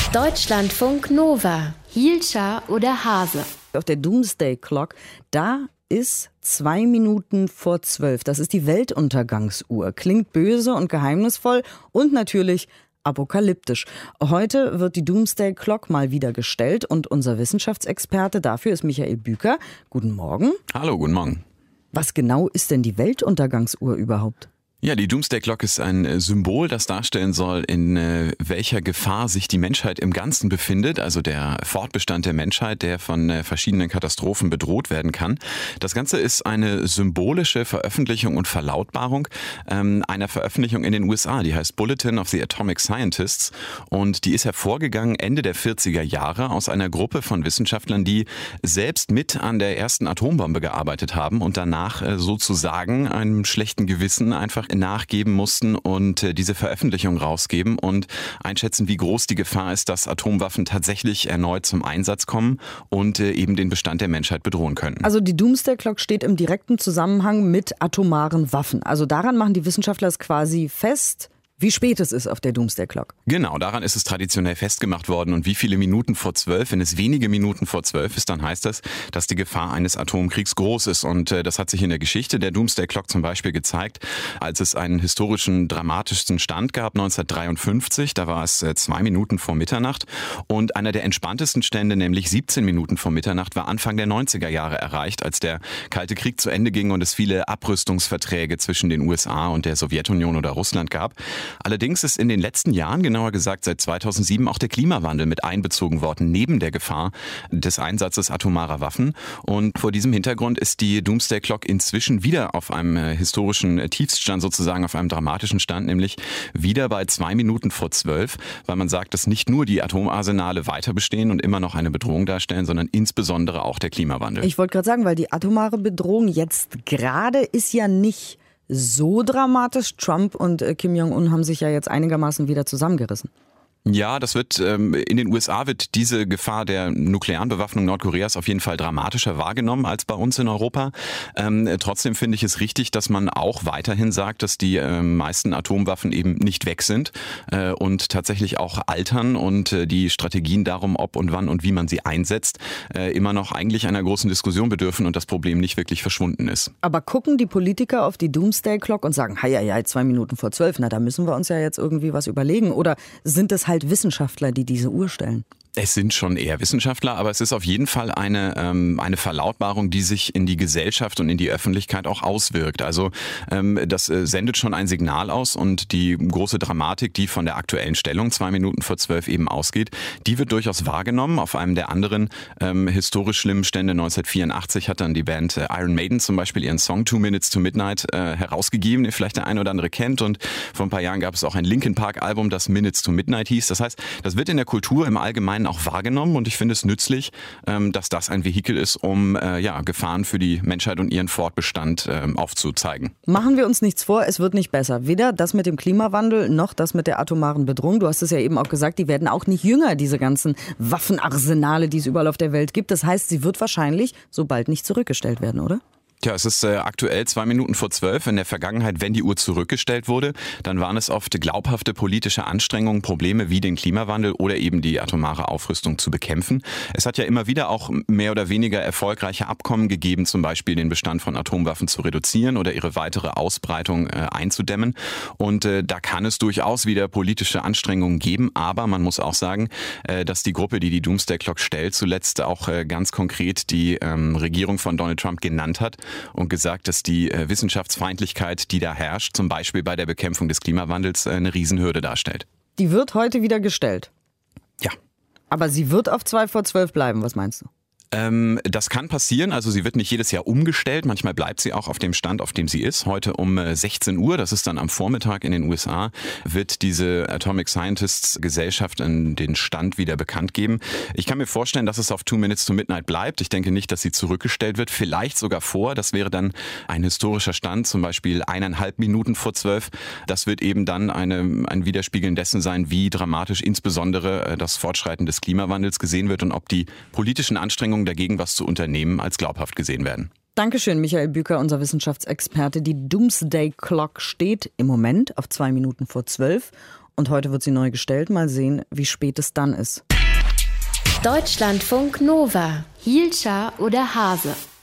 Deutschlandfunk Nova. Hielscher oder Hase? Auf der Doomsday Clock, da ist 2 Minuten vor 12. Das ist die Weltuntergangsuhr. Klingt böse und geheimnisvoll und natürlich apokalyptisch. Heute wird die Doomsday Clock mal wieder gestellt und unser Wissenschaftsexperte dafür ist Michael Büker. Guten Morgen. Hallo, guten Morgen. Was genau ist denn die Weltuntergangsuhr überhaupt? Ja, die Doomsday Clock ist ein Symbol, das darstellen soll, in welcher Gefahr sich die Menschheit im Ganzen befindet, also der Fortbestand der Menschheit, der von verschiedenen Katastrophen bedroht werden kann. Das Ganze ist eine symbolische Veröffentlichung und Verlautbarung einer Veröffentlichung in den USA, die heißt Bulletin of the Atomic Scientists, und die ist hervorgegangen Ende der 40er Jahre aus einer Gruppe von Wissenschaftlern, die selbst mit an der ersten Atombombe gearbeitet haben und danach sozusagen einem schlechten Gewissen einfach nachgeben mussten und diese Veröffentlichung rausgeben und einschätzen, wie groß die Gefahr ist, dass Atomwaffen tatsächlich erneut zum Einsatz kommen und eben den Bestand der Menschheit bedrohen könnten. Also die Doomsday Clock steht im direkten Zusammenhang mit atomaren Waffen. Also daran machen die Wissenschaftler es quasi fest, wie spät es ist auf der Doomsday Clock. Genau, daran ist es traditionell festgemacht worden. Und wie viele Minuten vor 12, wenn es wenige Minuten vor 12 ist, dann heißt das, dass die Gefahr eines Atomkriegs groß ist. Und das hat sich in der Geschichte der Doomsday Clock zum Beispiel gezeigt, als es einen historischen, dramatischsten Stand gab, 1953. Da war es 2 Minuten vor Mitternacht. Und einer der entspanntesten Stände, nämlich 17 Minuten vor Mitternacht, war Anfang der 90er Jahre erreicht, als der Kalte Krieg zu Ende ging und es viele Abrüstungsverträge zwischen den USA und der Sowjetunion oder Russland gab. Allerdings ist in den letzten Jahren, genauer gesagt seit 2007, auch der Klimawandel mit einbezogen worden, neben der Gefahr des Einsatzes atomarer Waffen. Und vor diesem Hintergrund ist die Doomsday Clock inzwischen wieder auf einem historischen Tiefststand, sozusagen auf einem dramatischen Stand, nämlich wieder bei 2 Minuten vor 12, weil man sagt, dass nicht nur die Atomarsenale weiter bestehen und immer noch eine Bedrohung darstellen, sondern insbesondere auch der Klimawandel. Ich wollte gerade sagen, weil die atomare Bedrohung jetzt gerade ist ja nicht so dramatisch. Trump und Kim Jong-un haben sich ja jetzt einigermaßen wieder zusammengerissen. Ja, das wird in den USA wird diese Gefahr der nuklearen Bewaffnung Nordkoreas auf jeden Fall dramatischer wahrgenommen als bei uns in Europa. Trotzdem finde ich es richtig, dass man auch weiterhin sagt, dass die meisten Atomwaffen eben nicht weg sind und tatsächlich auch altern und die Strategien darum, ob und wann und wie man sie einsetzt, immer noch eigentlich einer großen Diskussion bedürfen und das Problem nicht wirklich verschwunden ist. Aber gucken die Politiker auf die Doomsday Clock und sagen, hei, 2 Minuten vor 12, na da müssen wir uns ja jetzt irgendwie was überlegen, oder sind es halt Wissenschaftler, die diese Uhr stellen? Es sind schon eher Wissenschaftler, aber es ist auf jeden Fall eine Verlautbarung, die sich in die Gesellschaft und in die Öffentlichkeit auch auswirkt. Also das sendet schon ein Signal aus und die große Dramatik, die von der aktuellen Stellung 2 Minuten vor 12 eben ausgeht, die wird durchaus wahrgenommen. Auf einem der anderen historisch schlimmen Stände 1984 hat dann die Band Iron Maiden zum Beispiel ihren Song 2 Minutes to Midnight herausgegeben, den vielleicht der eine oder andere kennt. Und vor ein paar Jahren gab es auch ein Linkin Park Album, das Minutes to Midnight hieß. Das heißt, das wird in der Kultur im Allgemeinen auch wahrgenommen und ich finde es nützlich, dass das ein Vehikel ist, um Gefahren für die Menschheit und ihren Fortbestand aufzuzeigen. Machen wir uns nichts vor, es wird nicht besser. Weder das mit dem Klimawandel noch das mit der atomaren Bedrohung. Du hast es ja eben auch gesagt, die werden auch nicht jünger, diese ganzen Waffenarsenale, die es überall auf der Welt gibt. Das heißt, sie wird wahrscheinlich so bald nicht zurückgestellt werden, oder? Tja, es ist aktuell 2 Minuten vor 12. In der Vergangenheit, wenn die Uhr zurückgestellt wurde, dann waren es oft glaubhafte politische Anstrengungen, Probleme wie den Klimawandel oder eben die atomare Aufrüstung zu bekämpfen. Es hat ja immer wieder auch mehr oder weniger erfolgreiche Abkommen gegeben, zum Beispiel den Bestand von Atomwaffen zu reduzieren oder ihre weitere Ausbreitung einzudämmen. Und da kann es durchaus wieder politische Anstrengungen geben, aber man muss auch sagen, dass die Gruppe, die die Doomsday Clock stellt, zuletzt auch ganz konkret die Regierung von Donald Trump genannt hat und gesagt, dass die Wissenschaftsfeindlichkeit, die da herrscht, zum Beispiel bei der Bekämpfung des Klimawandels, eine Riesenhürde darstellt. Die wird heute wieder gestellt? Ja. Aber sie wird auf 2 vor 12 bleiben, was meinst du? Das kann passieren, also sie wird nicht jedes Jahr umgestellt, manchmal bleibt sie auch auf dem Stand, auf dem sie ist. Heute um 16 Uhr, das ist dann am Vormittag in den USA, wird diese Atomic Scientists Gesellschaft den Stand wieder bekannt geben. Ich kann mir vorstellen, dass es auf 2 Minutes to Midnight bleibt. Ich denke nicht, dass sie zurückgestellt wird, vielleicht sogar vor. Das wäre dann ein historischer Stand, zum Beispiel 1,5 Minuten vor 12. Das wird eben dann ein Widerspiegeln dessen sein, wie dramatisch insbesondere das Fortschreiten des Klimawandels gesehen wird und ob die politischen Anstrengungen dagegen was zu unternehmen als glaubhaft gesehen werden. Dankeschön, Michael Büker, unser Wissenschaftsexperte. Die Doomsday Clock steht im Moment auf 2 Minuten vor 12 Und heute wird sie neu gestellt. Mal sehen, wie spät es dann ist. Deutschlandfunk Nova. Hielscher oder Hase?